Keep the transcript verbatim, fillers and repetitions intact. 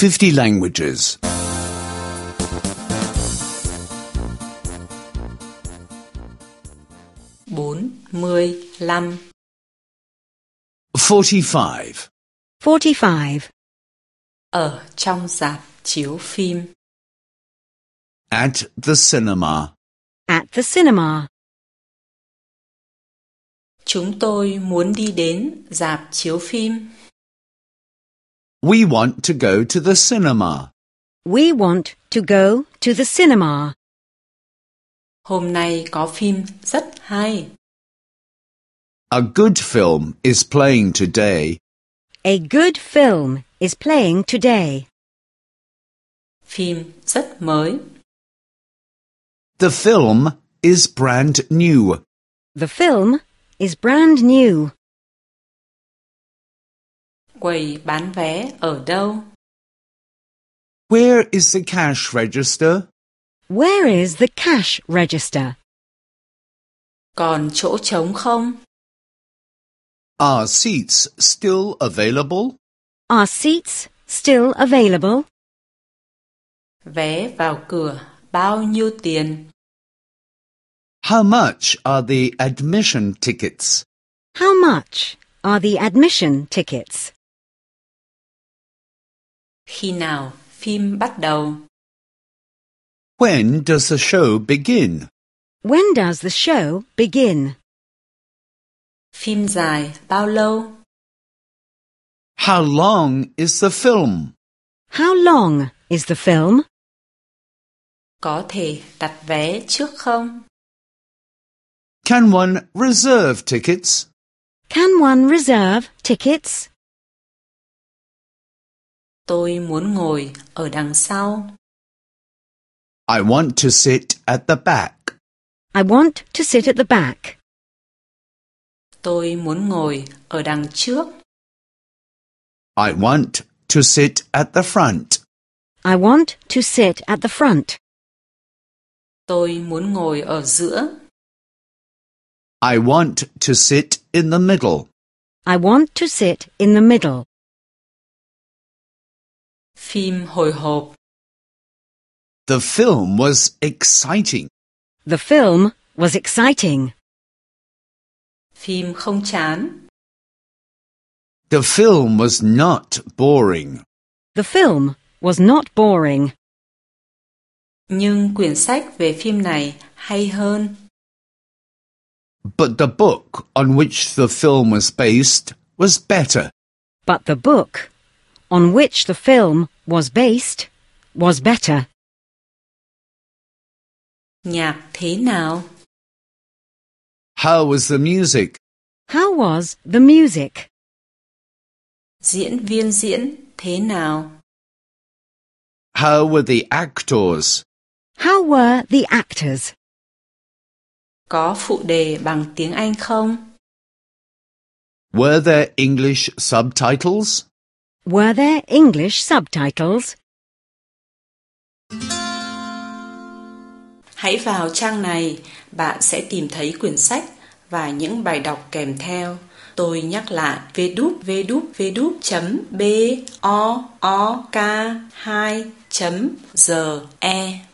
fifty languages. bốn mươi lăm. Forty-five. Forty-five. Ở trong rạp chiếu phim. At the cinema. At the cinema. Chúng tôi muốn đi đến rạp chiếu phim. We want to go to the cinema. We want to go to the cinema. Hôm nay có phim rất hay. A good film is playing today. A good film is playing today. Phim rất mới. The film is brand new. The film is brand new. Quầy bán vé ở đâu? Where is the cash register? Where is the cash register? Còn chỗ trống không? Are seats still available? Are seats still available? Vé vào cửa bao nhiêu tiền? How much are the admission tickets? How much are the admission tickets? Khi nào phim bắt đầu? When does the show begin? When does the show begin? Phim dài bao lâu? How long is the film? How long is the film? Có thể đặt vé trước không? Can one reserve tickets? Can one reserve tickets? Tôi muốn ngồi ở đằng sau. I want to sit at the back. I want to sit at the back. Tôi muốn ngồi ở đằng trước. I want to sit at the front. I want to sit at the front. Tôi muốn ngồi ở giữa. I want to sit in the middle. I want to sit in the middle. Phim hồi hộp. The film was exciting. The film was exciting. Phim không chán. The film was not boring. The film was not boring. Nhưng quyển sách về phim này hay hơn. But the book on which the film was based was better. But the book on which the film was based was better. Nhạc thế nào? How was the music? How was the music? Diễn viên diễn thế nào? How were the actors? How were the actors? Có phụ đề bằng tiếng Anh không? Were there English subtitles? Were there English subtitles? Hãy vào trang này, bạn sẽ tìm thấy quyển sách và những bài đọc kèm theo. Tôi nhắc lại w w w chấm book hai chấm g e.